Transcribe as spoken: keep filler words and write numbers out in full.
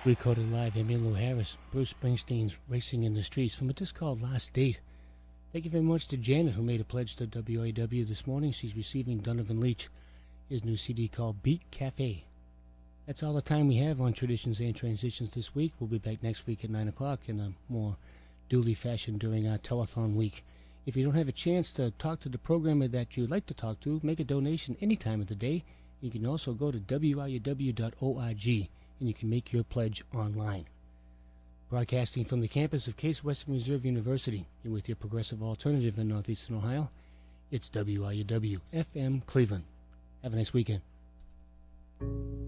Recorded live, Emmylou Harris, Bruce Springsteen's Racing in the Streets from a disc called Last Date. Thank you very much to Janet, who made a pledge to W A W this morning. She's receiving Donovan Leitch, his new C D called Beat Cafe. That's all the time we have on Traditions and Transitions this week. We'll be back next week at nine o'clock in a more duly fashioned during our telethon week. If you don't have a chance to talk to the programmer that you'd like to talk to, make a donation any time of the day. You can also go to W I U W dot org and you can make your pledge online. Broadcasting from the campus of Case Western Reserve University, and with your progressive alternative in Northeastern Ohio, it's W I U W F M Cleveland. Have a nice weekend.